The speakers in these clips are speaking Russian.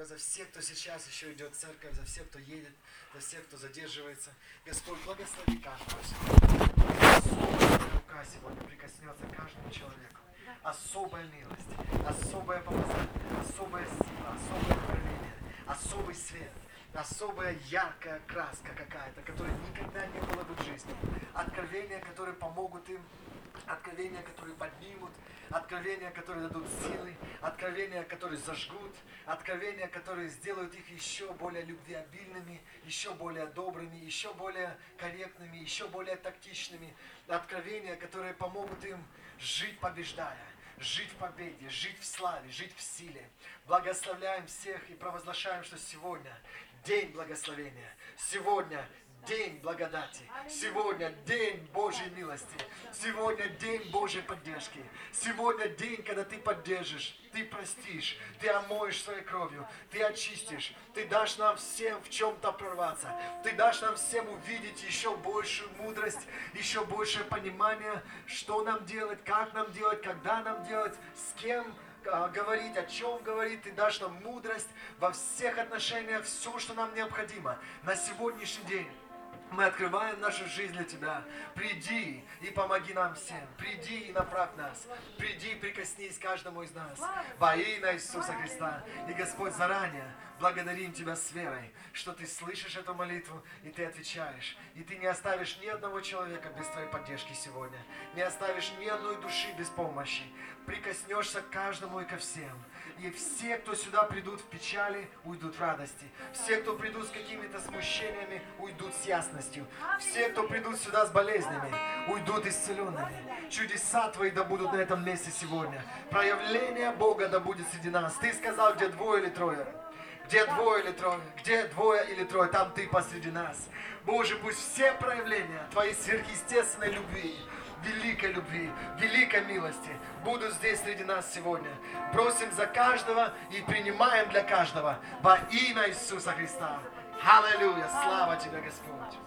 за всех, кто сейчас еще идет в церковь, за всех, кто едет, за всех, кто задерживается. Господь, благослови каждого сегодня. Особая рука сегодня прикоснется к каждому человеку. Особая милость, особое помазание, особая сила, особое откровение, особый свет, особая яркая краска какая-то, которой никогда не было бы в жизни. Откровения, которые помогут им, откровения, которые поднимут, откровения, которые дадут силы, откровения, которые зажгут, откровения, которые сделают их еще более любвеобильными, еще более добрыми, еще более корректными, еще более тактичными. Откровения, которые помогут им жить побеждая, жить в победе, жить в славе, жить в силе. Благословляем всех и провозглашаем, что сегодня день благословения, сегодня день благодати, сегодня день Божьей милости, сегодня день Божьей поддержки, сегодня день, когда ты поддержишь, ты простишь, ты омоешь своей кровью, ты очистишь, ты дашь нам всем в чем-то прорваться, ты дашь нам всем увидеть еще большую мудрость, еще большее понимание, что нам делать, как нам делать, когда нам делать, с кем говорить, о чем говорить, ты дашь нам мудрость во всех отношениях, все, что нам необходимо на сегодняшний день. Мы открываем нашу жизнь для Тебя. Приди и помоги нам всем. Приди и направь нас. Приди и прикоснись к каждому из нас. Во имя Иисуса Христа. И Господь, заранее благодарим Тебя с верой, что Ты слышишь эту молитву и Ты отвечаешь. И Ты не оставишь ни одного человека без Твоей поддержки сегодня. Не оставишь ни одной души без помощи. Прикоснешься к каждому и ко всем. И все, кто сюда придут в печали, уйдут в радости. Все, кто придут с какими-то смущениями, уйдут с ясностью. Все, кто придут сюда с болезнями, уйдут исцеленными. Чудеса Твои да будут на этом месте сегодня. Проявление Бога да будет среди нас. Ты сказал, где двое или трое. Где двое или трое, где двое или трое, там Ты посреди нас. Боже, пусть все проявления Твоей сверхъестественной любви, великой любви, великой милости будут здесь среди нас сегодня. Просим за каждого и принимаем для каждого во имя Иисуса Христа. Аллилуйя! Слава Тебе, Господь!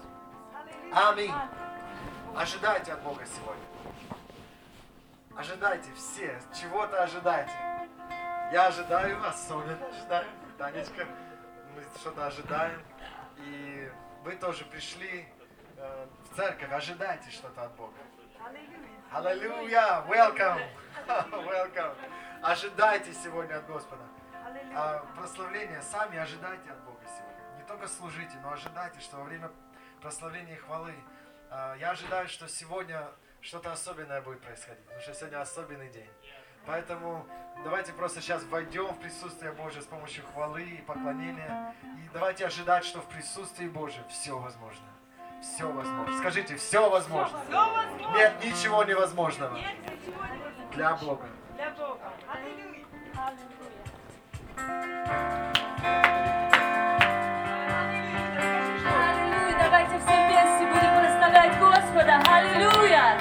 Аминь! Ожидайте от Бога сегодня. Ожидайте все, чего-то ожидайте. Я ожидаю, особенно ожидаю. Танечка, мы что-то ожидаем. И вы тоже пришли в церковь, ожидайте что-то от Бога. Аллилуйя! Welcome! Welcome! Ожидайте сегодня от Господа. Прославление сами ожидайте от Бога сегодня. Не только служите, но ожидайте, что во время прославления и хвалы я ожидаю, что сегодня что-то особенное будет происходить. Потому что сегодня особенный день. Поэтому давайте просто сейчас войдем в присутствие Божие с помощью хвалы и поклонения. И давайте ожидать, что в присутствии Божьем все возможно. Все возможно. Скажите, все возможно. Нет ничего невозможного для Бога. Аллилуйя. Давайте все вместе будем прославлять Господа. Аллилуйя.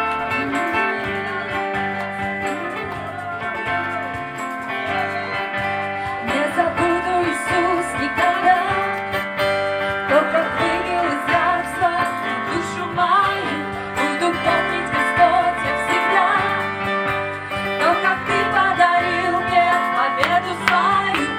Не забуду, Иисус, никогда, то, как вывел из рабства душу мою, буду помнить, Господь, я всегда, то, как Ты подарил мне победу свою.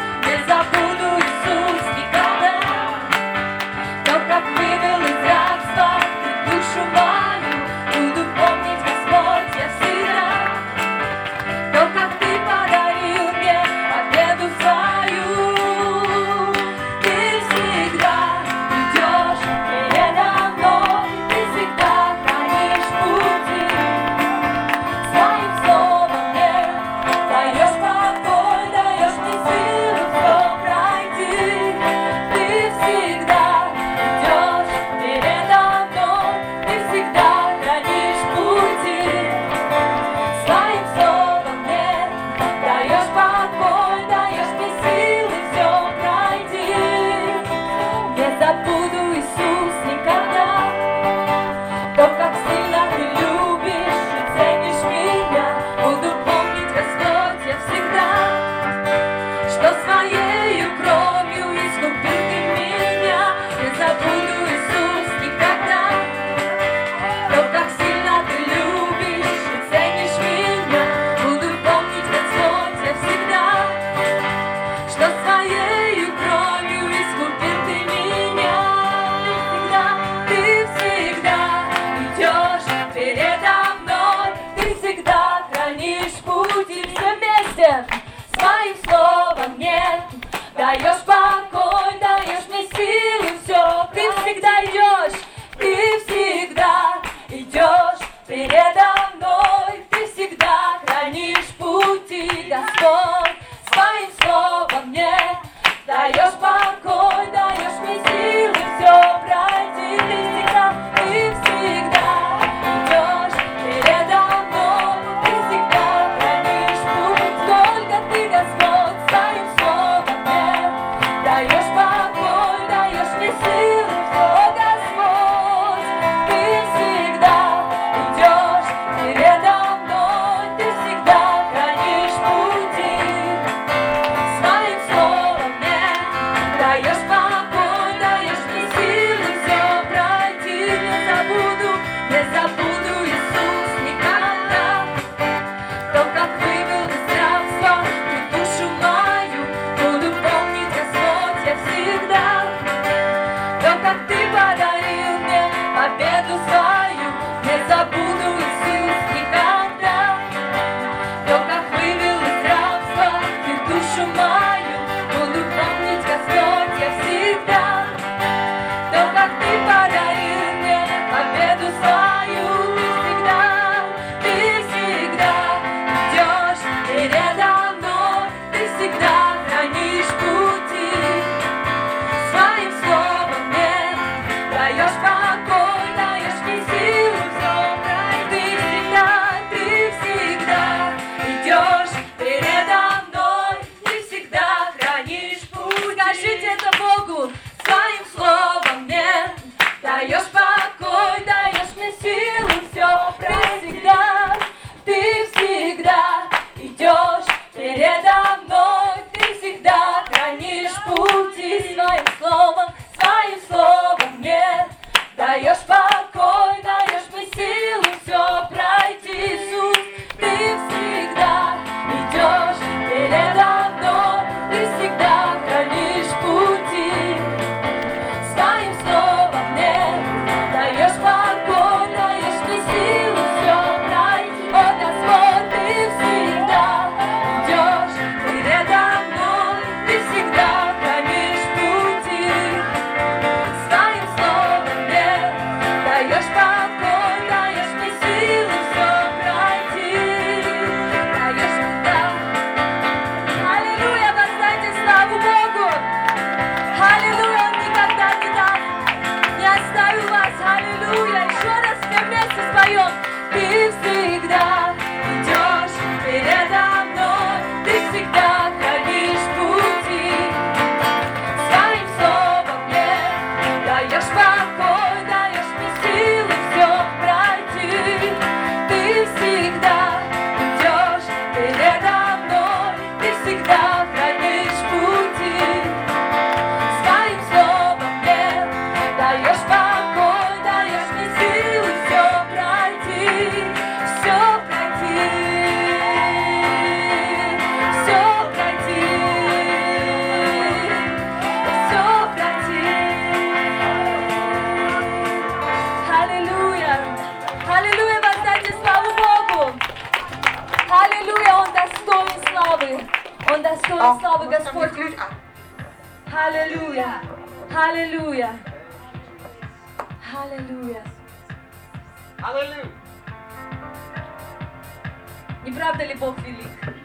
даешь покой, даешь мне силы, все. Ты всегда идешь, ты всегда идешь передо мной, ты всегда хранишь пути, Господь, своим словом мне даешь покой, даешь мне силы, все пройти, ты всегда идешь передо мной, ты всегда хранишь путь, только ты, Господь, своим словом мне даешь покой, даешь мне силы, все, Господь, ты всегда идешь передо мной, ты всегда хранишь пути, своим словом мне даешь покой, даешь мне силы, все пройти, не забуду, Иисус, никогда. То, как вывел из рабства ты душу мою, буду помнить, Господь, я всегда. То, как ты подарил мне победу свою, не забуду, Иисус, никогда. То, как вывел из рабства ты душу мою, буду помнить, Господь, я всегда. То, как ты подарил мне победу свою, ты всегда идешь передо мной, ты всегда хранишь пути, своим словом мне даешь покой, даешь мне силу, все пройти, ты всегда идешь передо мной, ты всегда хранишь путь. Скажите это Богу, своим словом мне даешь покой, даешь мне силу, все всегда, ты всегда идешь передо мной, ты всегда хранишь пути, своим словом мне даешь покой, даешь мне силу, все пройти, Иисус, ты всегда идешь передо мной, ты всегда хранишь пути, своим словом мне даешь покой, даешь мне силу, все пройти, о Господь, ты всегда идешь передо мной, ты всегда хранишь пути, своим словом мне даешь покой, даешь мне силу, все пройти, даешь всегда. Аллилуйя, воздайте славу Богу! Аллилуйя, Он никогда не оставил вас, аллилуйя! Еще раз все вместе споем. Ты всегда идешь передо мной, ты всегда хранишь пути, своим словом мне даешь покой, даешь мне силы, все пройти. Ты всегда идешь передо мной, ты всегда хранишь пути, своим словом мне даешь покой, даешь мне силы, все пройти, все пройти, все пройти, все пройти. Аллилуйя, аллилуйя, воздайте славу Богу. Аллилуйя, Он достоин славы, Он достоин славы, Господь. Аллилуйя, аллилуйя, аллилуйя. Аллилуйя. Не правда ли Бог велик?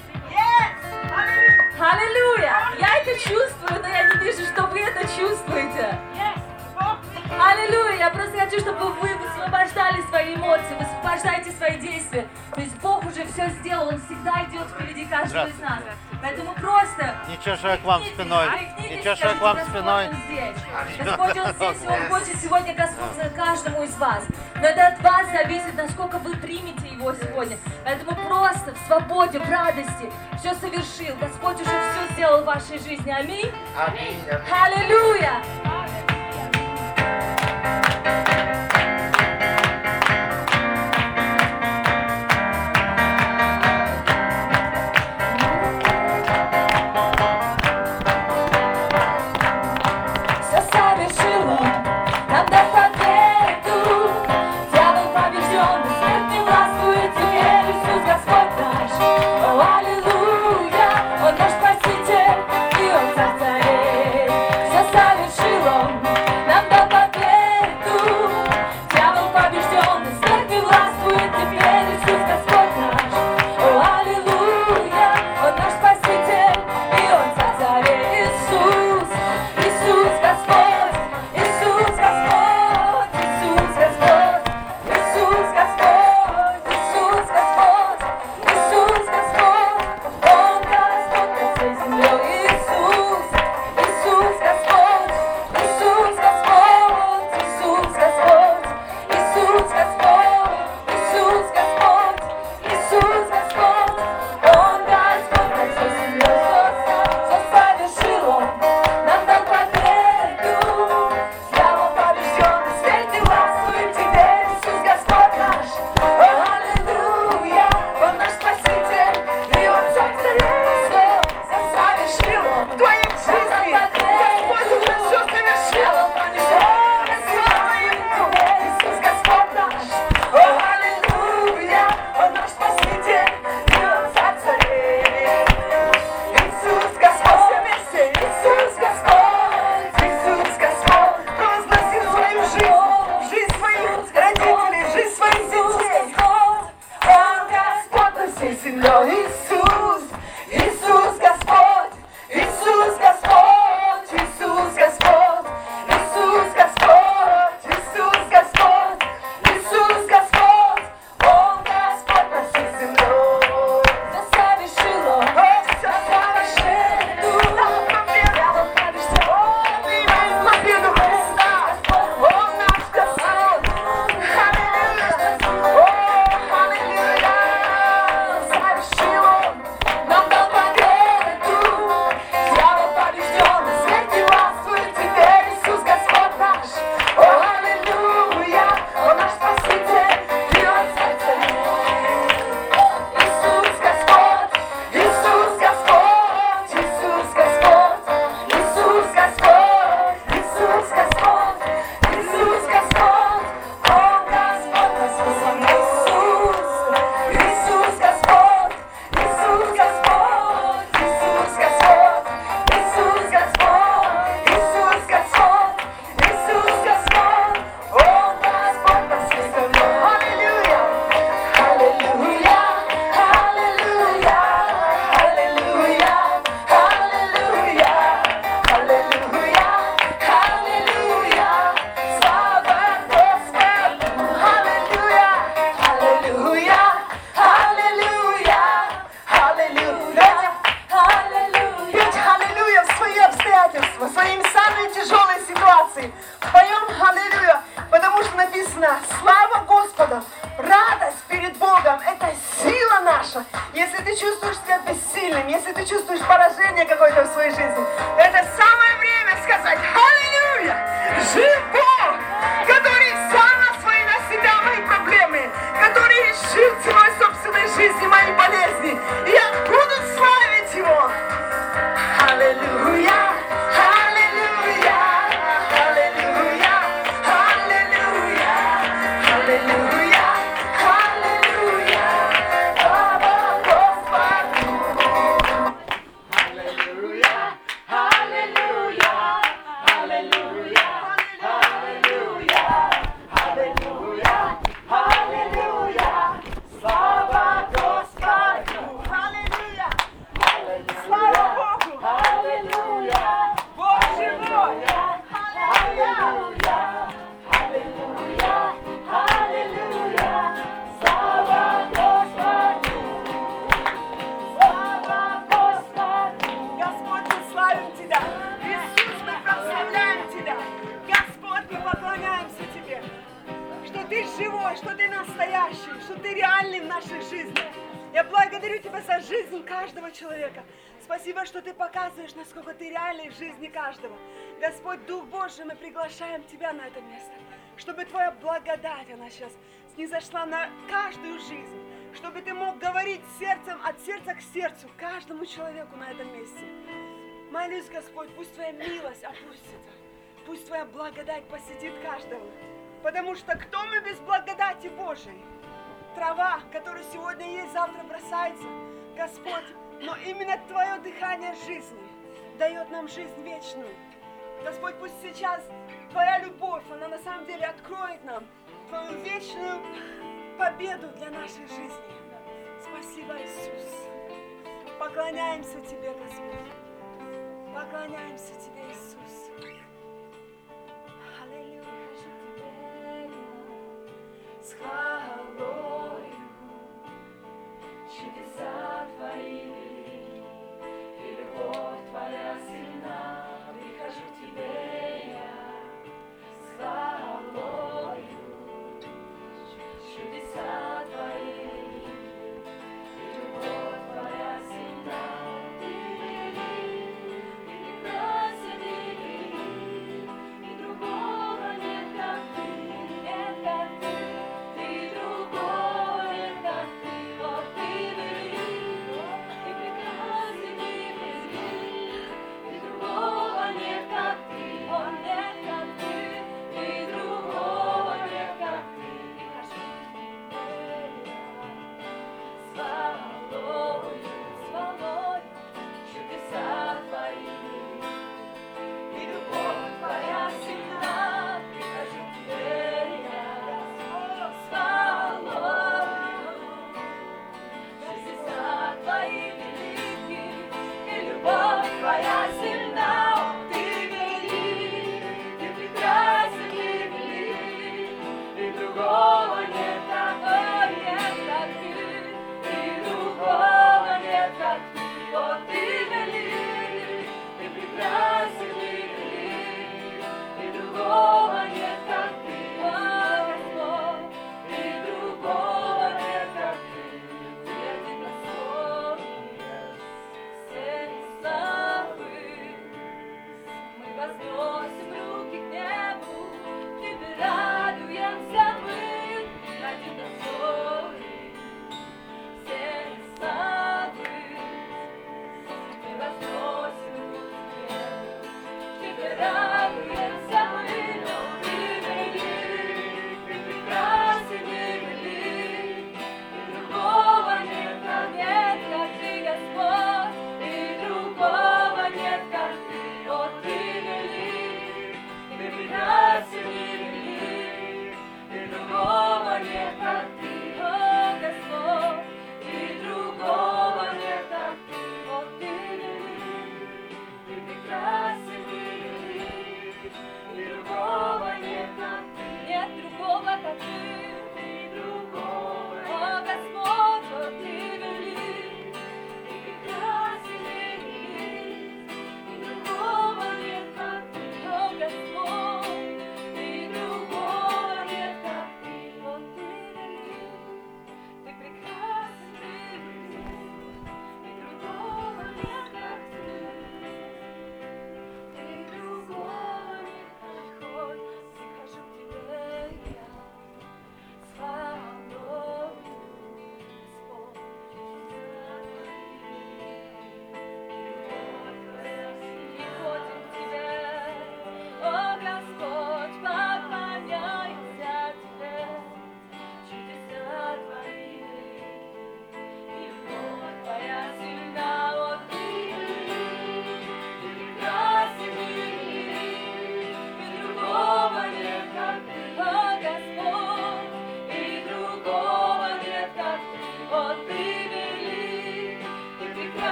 Аллилуйя! Я это чувствую, но я не вижу, что вы это чувствуете. Аллилуйя! Я просто хочу, чтобы вы высвобождали свои эмоции, высвобождайте свои действия. То есть Бог уже все сделал, Он всегда идет впереди каждого из нас. Поэтому просто... Ничего, что я к вам спиной. Ничего, что я к вам спиной. Господь, Он здесь, и Он хочет сегодня коснуться каждому из вас. Но это от вас зависит, насколько вы примете Его сегодня. Поэтому просто в свободе, в радости все совершил. Господь уже все сделал в вашей жизни. Аминь. Аминь. Аллилуйя. Все совершил Он, нам даст победу. Дьявол побежден, и смерть не властвует теперь. Иисус Господь наш, о, аллилуйя. Он наш Спаситель, и Он царь царей. эмоции. Поем аллилуйя, потому что написано: слава Господу, радость перед Богом, это сила наша. Если ты чувствуешь себя бессильным, если ты чувствуешь поражение какое-то в своей жизни, это самое время сказать: аллилуйя! Жив Бог, который взял на себя мои проблемы, который решил ценой собственной жизни мои болезни. И я буду славить Его. Аллилуйя! Аллилуйя! Аллилуйя! Аллилуйя! Аллилуйя! Аллилуйя! Слава Господу! Аллилуйя! Аллилуйя! Аллилуйя! Аллилуйя! Аллилуйя! Аллилуйя! Слава Господу! Аллилуйя! Слава Богу! Аллилуйя! Бог живой! Аллилуйя! Аллилуйя! Аллилуйя! Слава Господу! Слава Господу! Господь, мы славим Тебя! Иисус, мы прославляем Тебя! Господь, мы поклоняемся Тебе! Что Ты живой, что Ты настоящий, что Ты реальный в нашей жизни. Я благодарю Тебя за жизнь каждого человека. Спасибо, что Ты показываешь, насколько Ты реальный в жизни каждого. Господь, Дух Божий, мы приглашаем Тебя на это место, чтобы Твоя благодать, она сейчас снизошла на каждую жизнь, чтобы Ты мог говорить сердцем, от сердца к сердцу, каждому человеку на этом месте. Молюсь, Господь, пусть Твоя милость опустится, пусть Твоя благодать посетит каждого. Потому что кто мы без благодати Божией? Трава, которая сегодня есть, завтра бросается. Господь, но именно Твое дыхание жизни дает нам жизнь вечную. Господь, пусть сейчас Твоя любовь, она на самом деле откроет нам Твою вечную победу для нашей жизни. Спасибо, Иисус. Поклоняемся Тебе, Господь. Поклоняемся Тебе, Иисус. Аллилуйя. С хвалою чудеса Твои, и любовь Твоя сильна. Прихожу к Тебе я с хвалою, чудеса Твои, и любовь Твоя сильна. Ты велик, и прекрасен, и велик, и другого нет, как Ты, нет, как Ты. Ты другого нет, как Ты, о, Ты велик, и прекрасен, и велик, и другого нет, как Ты, о, нет, как Ты, и другого нет, как Ты. С хвалою, чудеса Твои, и любовь Твоя сильна. Прихожу к Тебе я с хвалою, чудеса Твои велики, и любовь Твоя сильна. Ты велик, Ты прекрасен, и велик, и другого нет, как Ты, и другого нет, как Ты. О, Ты велик, Ты прекрасен, и велик, и другого нет, как Ты, о, Господь, и другого нет, как Ты. Ты один достоин всей славы. Мы возносим руки к небу, Тебе радуемся мы. Один достоин всей славы. Мы возносим руки к небу, Тебе радуемся мы. Ты велик, Ты прекрасен, и велик, и другого нет, как Ты, Господь, и другого нет, как Ты. О, Ты велик,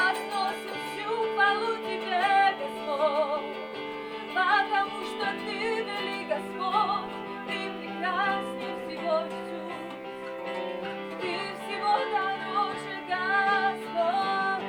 возносим всю хвалу Тебе, Господь, потому что Ты велик, Господь, Ты прекрасней всего, Иисус, Ты всего дороже, Господь.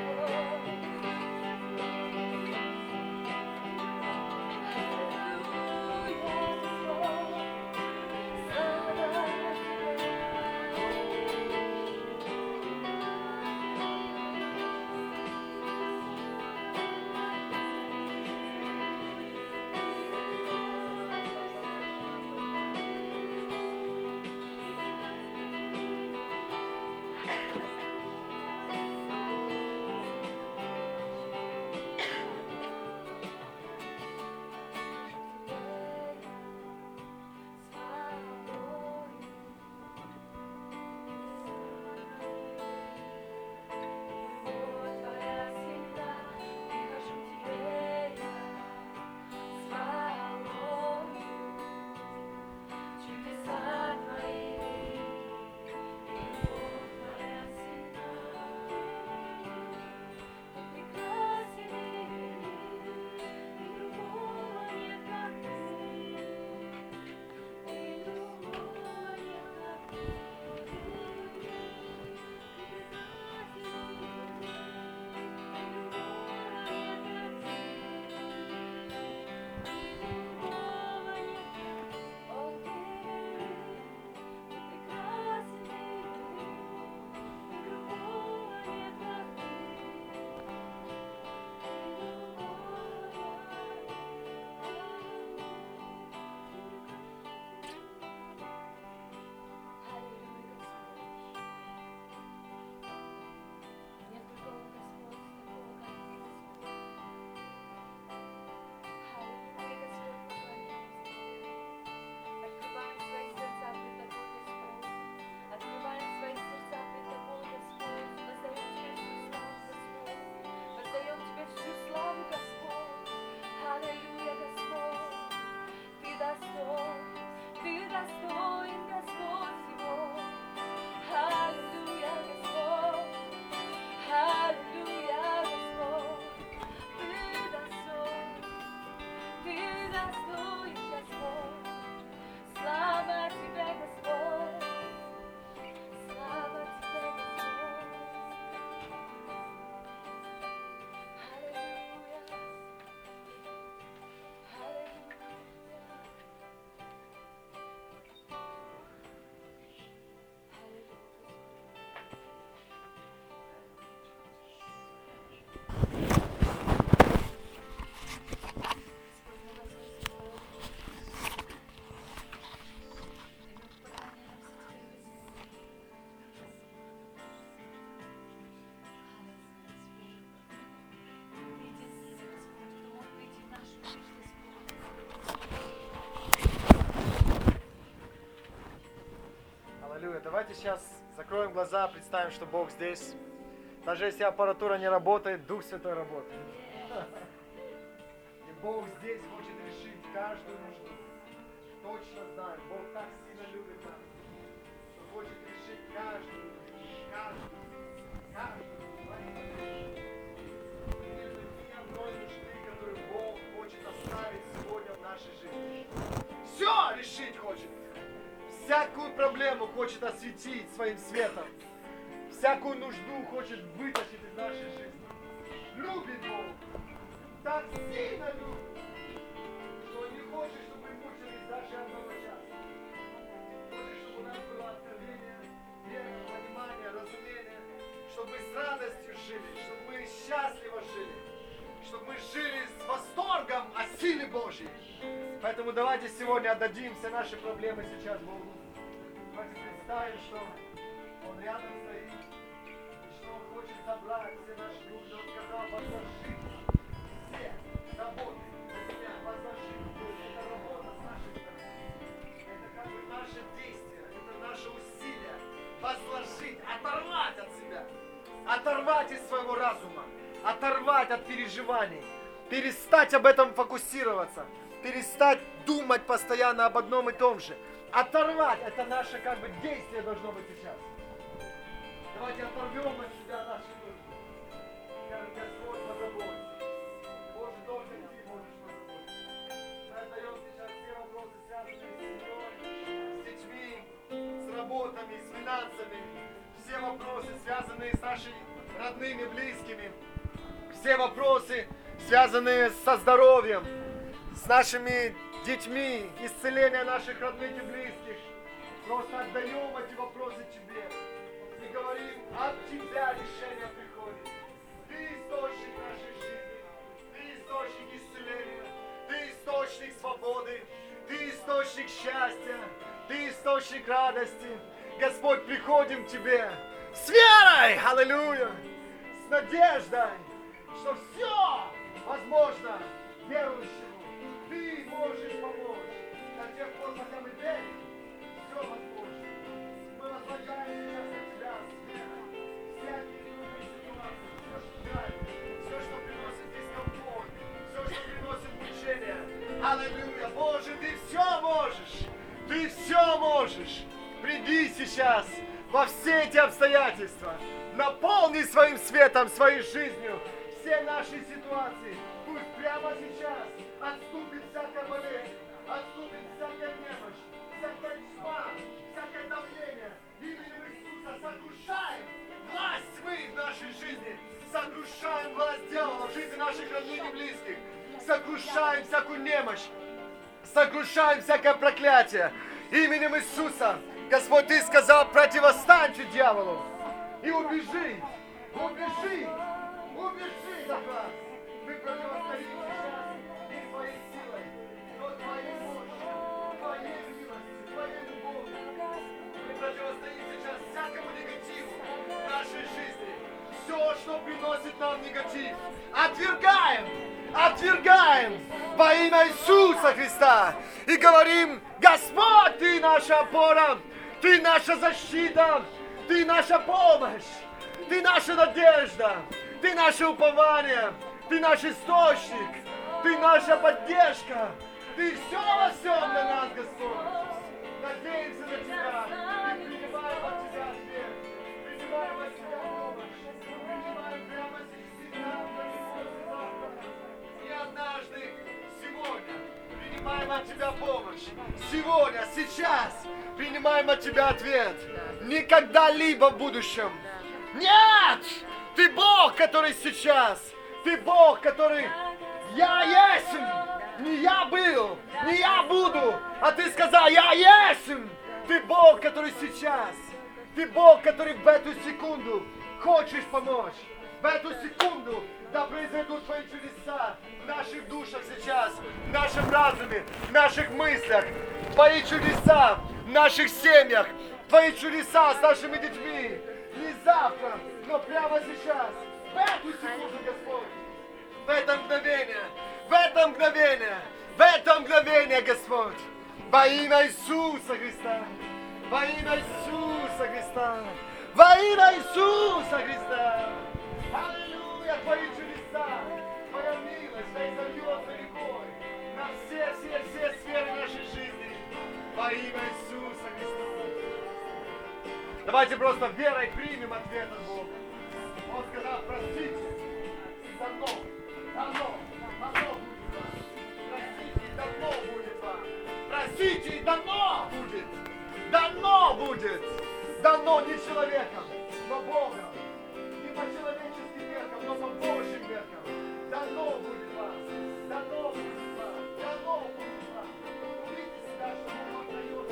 Аллилуйя. Давайте сейчас закроем глаза, представим, что Бог здесь. Даже если аппаратура не работает, Дух Святой работает. И Бог здесь хочет решить каждую нужду. Точно знаю, Бог так сильно любит нас, что хочет решить каждую нужду. Каждую. Те одной нужды, которую Бог хочет оставить сегодня в нашей жизни. Все решить хочет. Всякую проблему хочет осветить своим светом. Всякую нужду хочет вытащить из нашей жизни. Любит Бог. Так сильно любит, что не хочет, чтобы мы мучились даже одного часа. Хочет, чтобы у нас было откровение, вера, понимание, разумение, чтобы мы с радостью жили, чтобы мы счастливо жили, чтобы мы жили с восторгом о силе Божьей. Поэтому давайте сегодня отдадим все наши проблемы сейчас Богу. Давайте представим, что Он рядом стоит, и что Он хочет забрать все наши нужды. Он сказал, возложи все заботы на меня, возложи. Это работа с нашей стороны. Это как бы наше действие, это наше усилие. Возложить, оторвать от себя, оторвать из своего разума, оторвать от переживаний, перестать об этом фокусироваться, перестать думать постоянно об одном и том же. Оторвать, это наше как бы действие должно быть сейчас. Давайте оторвем от себя наши нужды. Скажем, родными, близкими. Все вопросы, связанные со здоровьем, с нашими детьми, исцеление наших родных и близких. Просто отдаем эти вопросы Тебе и говорим, от Тебя решение приходит. Ты источник нашей жизни, Ты источник исцеления, Ты источник свободы, Ты источник счастья, Ты источник радости. Господь, приходим к Тебе с верой, аллилуйя, с надеждой, что все возможно верующему. Ты можешь помочь. До тех пор, пока мы верим, все возможно. Мы возлагаем сейчас на Тебя с верой. Всякие трудные ситуации, все, что нравится, все, что приносит дискомфорт, все, что приносит мучения. Аллилуйя. Боже, Ты все можешь. Ты все можешь. Приди сейчас во все эти обстоятельства. Наполни своим светом, своей жизнью все наши ситуации. Пусть прямо сейчас отступит всякая болезнь, отступит всякая немощь, всякая тьма, всякое давление. Именем Иисуса сокрушаем власть тьмы в нашей жизни, сокрушаем власть дьявола в жизни наших родных и близких, сокрушаем всякую немощь, сокрушаем всякое проклятие. Именем Иисуса, Господь, Ты сказал, противостаньте дьяволу и убежи, убежи, убежи от вас. Мы противостоим сейчас не Твоей силой, но Твоей мощью, Твоей милостью, Твоей любовью. Мы противостоим сейчас всякому негативу в нашей жизни. Все, что приносит нам негатив, отвергаем, отвергаем во имя Иисуса Христа и говорим: Господь, Ты наша опора, Ты наша защита, Ты наша помощь, Ты наша надежда, Ты наше упование, Ты наш источник, Ты наша поддержка, Ты все во всем для нас, Господь. Надеемся на Тебя и принимаем от Тебя ответ, принимаем от Тебя помощь, принимаем прямо сейчас, и однажды, сегодня, принимаем от Тебя помощь. Сегодня, сейчас принимаем от Тебя ответ. Не когда-либо в будущем. Нет! Ты Бог, который сейчас. Ты Бог, который я есть. Не я был, не я буду, а Ты сказал, я есть. Ты Бог, который сейчас. Ты Бог, который в эту секунду хочешь помочь. В эту секунду да произойдут Твои чудеса в наших душах сейчас, в нашем разуме, в наших мыслях. Твои чудеса в наших семьях, Твои чудеса с нашими детьми. Не завтра, но прямо сейчас, в эту секунду, Господь. В это мгновение, в это мгновение, в это мгновение, Господь. Во имя Иисуса Христа. Во имя Иисуса Христа. Во имя Иисуса Христа. Аллилуйя, Твои чудеса, Твоя милость, да изольется рекой на все сферы нашей жизни. Во имя Иисуса Христа. Давайте просто верой примем ответ от Бога. Он сказал, простите, и давно будет вам. Простите, и давно будет вам. Простите, и давно будет. Давно будет. Давно не человеком, но Богом. Не по человеческим меркам, но по Божьим меркам. Давно будет вас. Давно будет вас. Давно будет вас. Увидите себя, что Бог вам дает.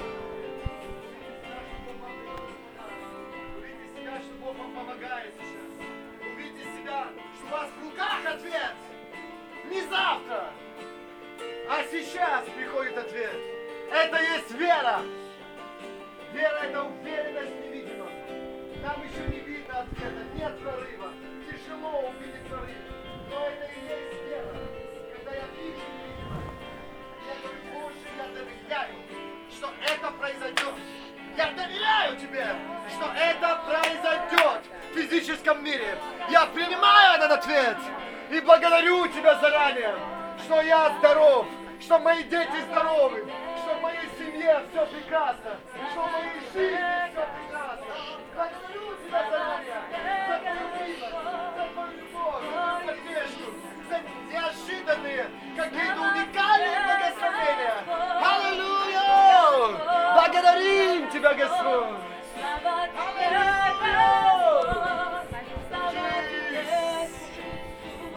Увидите себя, что Бог вам помогает сейчас. Увидите себя, что у вас в руках ответ. Не завтра, а сейчас приходит ответ. Это есть вера. Вера — это уверенность в невидимом. Нам еще не видно ответа, нет прорыва. Тяжело увидеть прорыв. Но это и есть вера. Когда я вижу невидимое, я говорю, Боже, я доверяю, что это произойдет. Я доверяю Тебе, что это произойдет в физическом мире. Я принимаю этот ответ и благодарю Тебя заранее, что я здоров, что мои дети здоровы, что в моей семье все прекрасно, что в моей жизни все прекрасно. Благодарю Тебя заранее за Твою милость, за Твою любовь, за Твою поддержку, за неожиданные, какие-то уникальные благословения. Аллилуйя! Благодарим Тебя, Господь! Аллилуйя!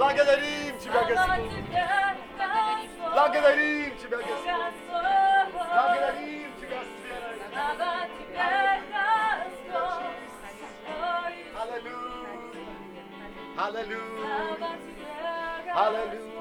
Благодарим Тебя, Господь. Благодарим Тебя, Господь. Благодарим Тебя, Аллилуйя. Аллилуйя. Аллилуйя.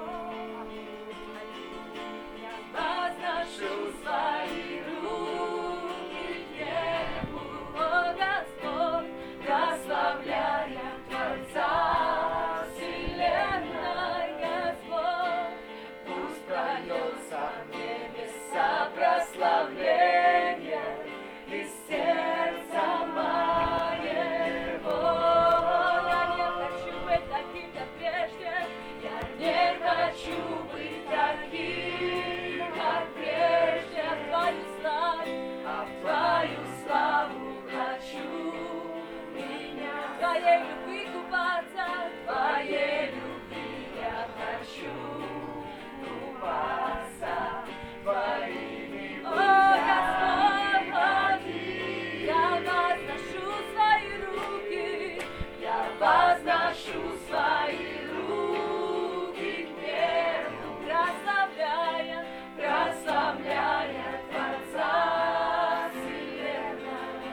Возношу свои руки к небу, о Господь, прославляя Творца вселенной, Господь. Пусть прольется в небеса прославление из сердца моего. Я не хочу быть таким, как прежде, я не хочу быть таким, как прежде, Твою славу, а в Твою славу хочу меня. Твоей любви купаться, Твоей любви я хочу купаться, Твоими путями ходить. Я возношу свои руки, я возношу свои руки к небу, прославляя, прославляя Творца вселенной.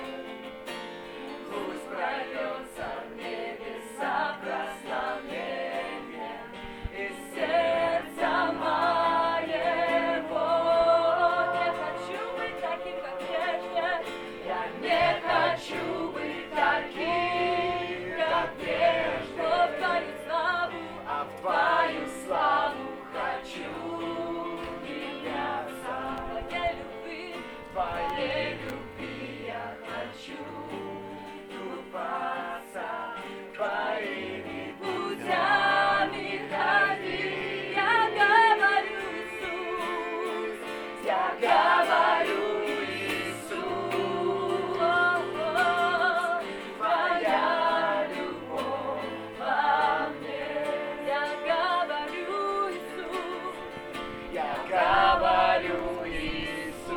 Пусть прольется в небеса прославление из сердца моего. Не хочу быть таким, как прежде, я не хочу быть таким, как прежде. В Твою славу, а в Твою славу хочу меняться. Твоей любви я хочу купаться, Твоими путями ходить. Я говорю, Иисус, я говорю, Иисус, Твоя любовь во мне. Я говорю, Иисус, я говорю, Иисус,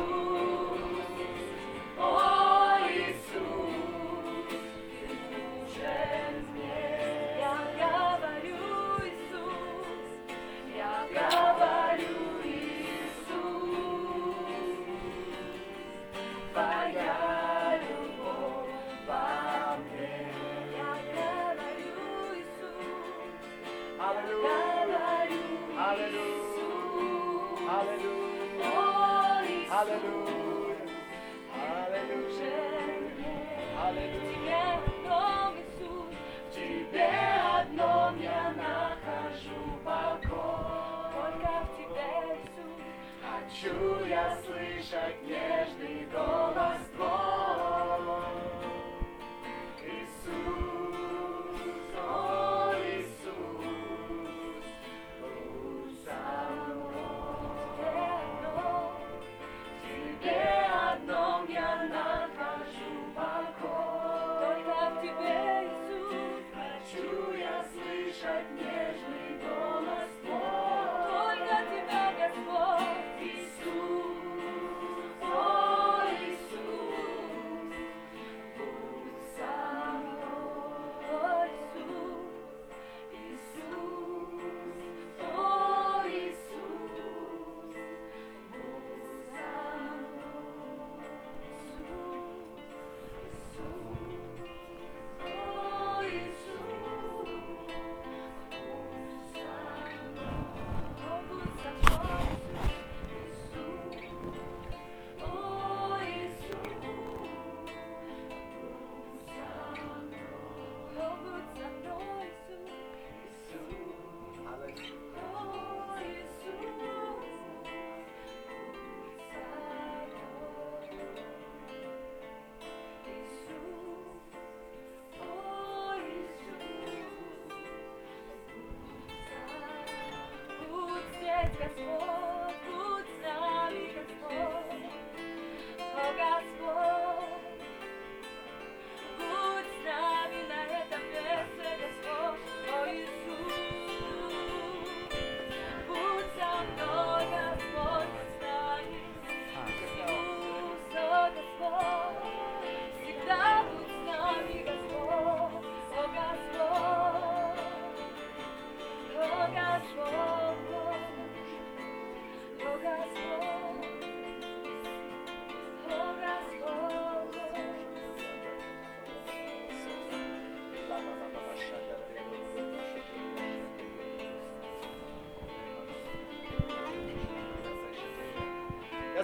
о Иисус, Ты нужен мне. Я говорю, Иисус, я говорю, Иисус, Твоя любовь во мне. Я говорю, Иисус, Аллилуйя. Аллилуйя. Аллилуйя. Аллилуйя. Аллилуйя. в Тебе одном я нахожу покой. Только в Тебе, Иисус, хочу я слышать нежный голос Твой. Иисус, о Иисус, будь со мной. В Тебе одном я нахожу покой. Только в Тебе, Иисус, хочу я слышать нежный голос Твой. Только Тебя, Господь, Иисус, о Иисус,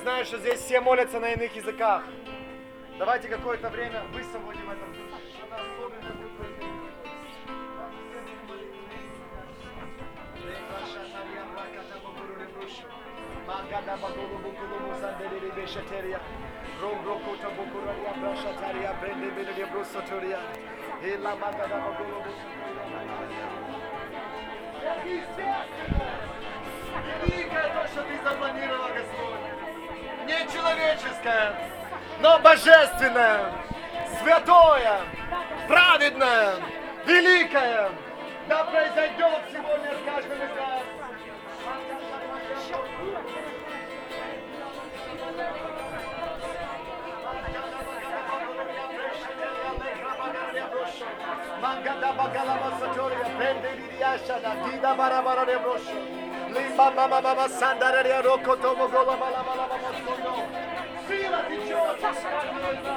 знаю, что здесь все молятся на иных языках. Давайте какое-то время высвободим это. Что-то особенное будет происходить. Великое то, что ты запланировал, Господь. Не человеческое, но божественное, святое, праведное, великое. Да произойдет сегодня с каждым из нас. Mangada bagala masotoria, prende liriasha da gida barabara de brosho. Limba mama mama sandara de roko tomo gola bala bala bala sono. Fila di giorno sarà.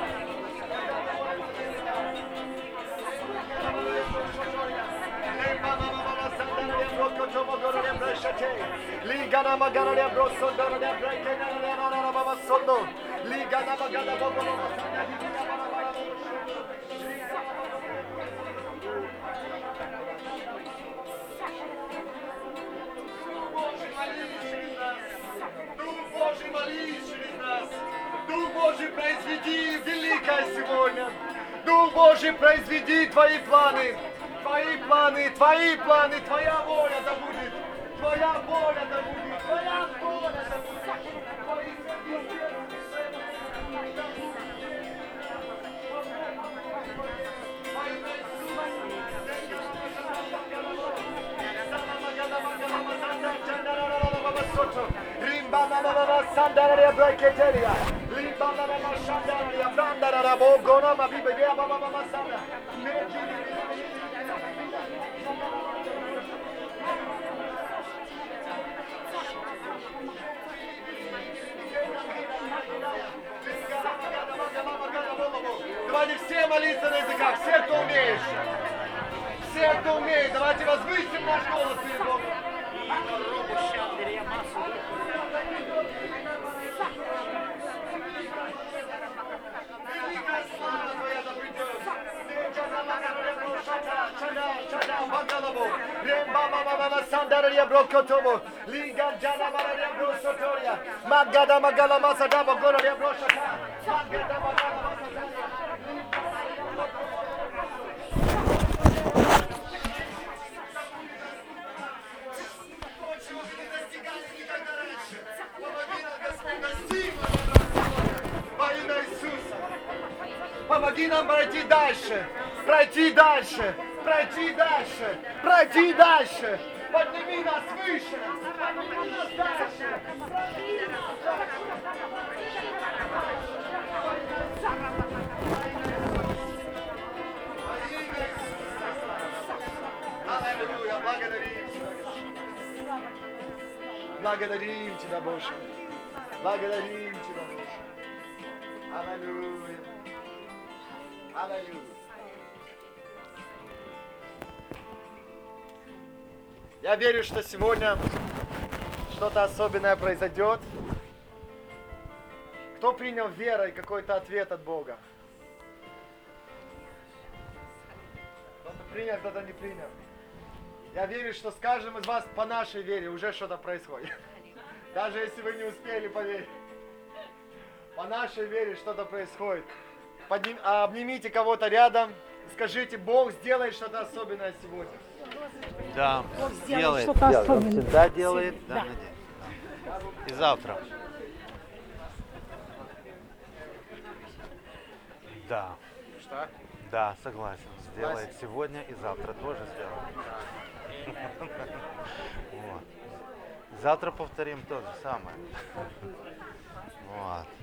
Limba mama mama sandara de roko tomo gola de brashate. Ligana magana de broso dora de brake na de mama mama sono. Ligana magana gola sandara de bala bala. Дух Божий, молись через нас. Дух Божий, произведи великое сегодня. Дух Божий, произведи Твои планы. Твои планы, Твои планы, Твоя воля да будет. Твоя воля да будет. Твоя воля да будет. Rimbana mama sandara braketeria. Rimbana mama sandara brandara bogona ma bibe mama mama sandara. Давайте все молиться на языках, все, кто умеет. Все, кто умеет, давайте возвысим наш голос перед Богом. Великая слава Твоя да придет. Magada magala masada bagora de broshata. Magada magala masada. Помоги нам пройти дальше, пройти дальше, пройти дальше, пройти дальше. Подними нас выше, подними нас дальше. Аллилуйя, благодарим Тебя. Благодарим Тебя, Боже. Благодарим Тебя, Боже. Аллилуйя. Аллилуйя. Я верю, что сегодня что-то особенное произойдет. Кто принял верой какой-то ответ от Бога? Кто-то принял, кто-то не принял. Я верю, что с каждым из вас по нашей вере уже что-то происходит. Даже если вы не успели поверить. По нашей вере что-то происходит. Обнимите кого-то рядом. Скажите, Бог сделает что-то особенное сегодня. Да, делает. что-то особенное. Всегда делает. Да, Да. надеюсь. И завтра. Да. Что? Да, согласен. Сделает сегодня и завтра тоже сделает. Вот. Завтра повторим то же самое. Вот.